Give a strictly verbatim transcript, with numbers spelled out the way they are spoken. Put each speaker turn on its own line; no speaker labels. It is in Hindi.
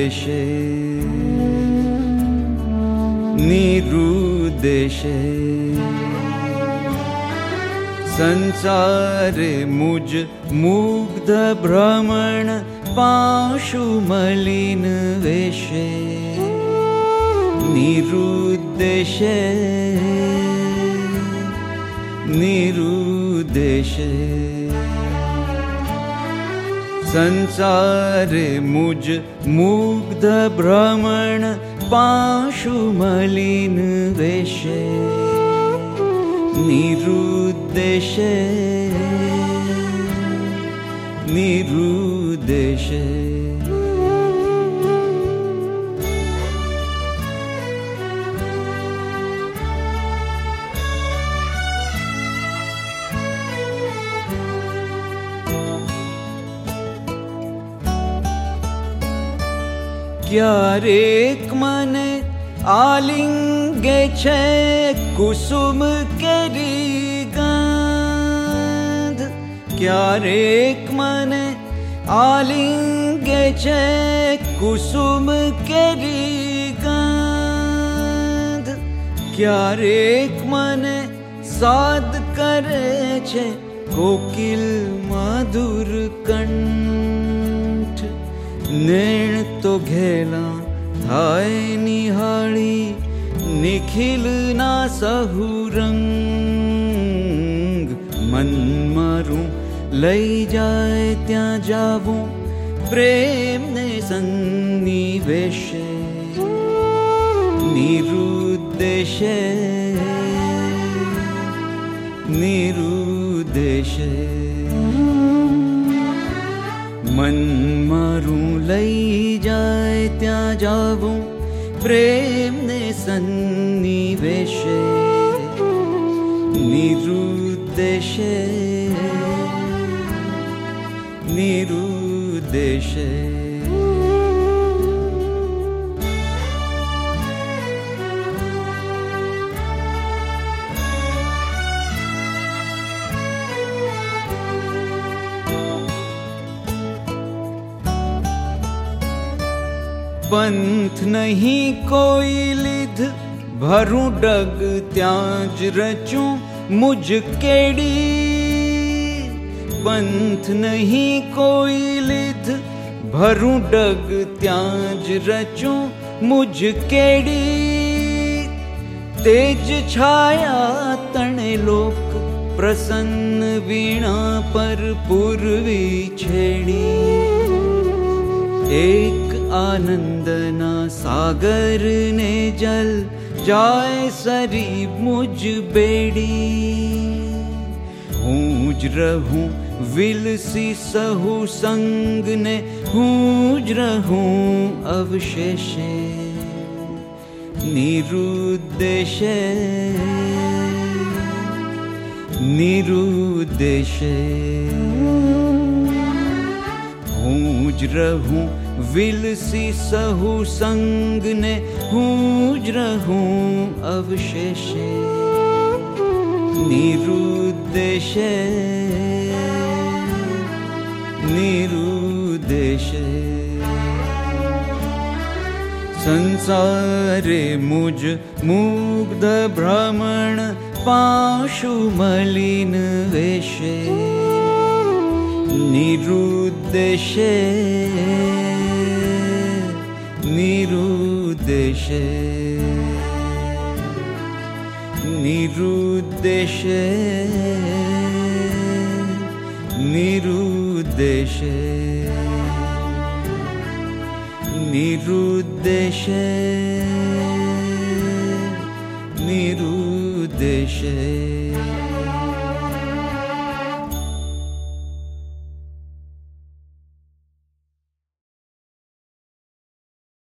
निरुद्देशे निरुद्देशे संसारे मुझ मुग्ध भ्रमण पाशु मलिन वेशे निरुद्देशे निरुद्देशे संसारे मुझ मुग्ध भ्रमण पाशु मलिन वेशे निरुद्देशे निरुद्देशे क्यारेक मने आलिंगे छे कुसुम केरी गंध क्यारेक मने आलिंगे छे कुसुम केरी गंध क्यारेक मने साद करे छे कोकिल मधुर कंठ नेण तो घेला थाय निहाળી निखिल ना सहुरंग मन मारू लई जाए त्या जावूं प्रेम ने सन्निवेशे निरुद्देशे निरुद्देशे मन मारू लई जाए त्या जावूं प्रेम ने सन्निवेशे निरुद्देशे निरुद्देशे पंथ नहीं कोई लिध भरूं डग त्याज रचूं मुझ केड़ी पंथ नहीं कोई लिध भरूं डग त्याज रचूं मुझ केड़ी तेज छाया तणे लोक प्रसन्न वीणा पर पूर्वी छेड़ी एक आनंदना सागर ने जल जाए सरी मुझ बेड़ी हूँज रहूं विलसी सहु संग ने हूँज रहूं अवशेषे निरुद्देशे निरुद्देशे हूँज रहूं विलसी सहु संग ने हूँज रहूं अवशेषे निरुद्देशे निरुद्देशे संसारे मुझ मुग्ध भ्रमण पाशु मलिन वेशे निरुद्देशे निरुद्देशे निरुद्देशे निरुद्देशे निरुद्देशे निरुद्देशे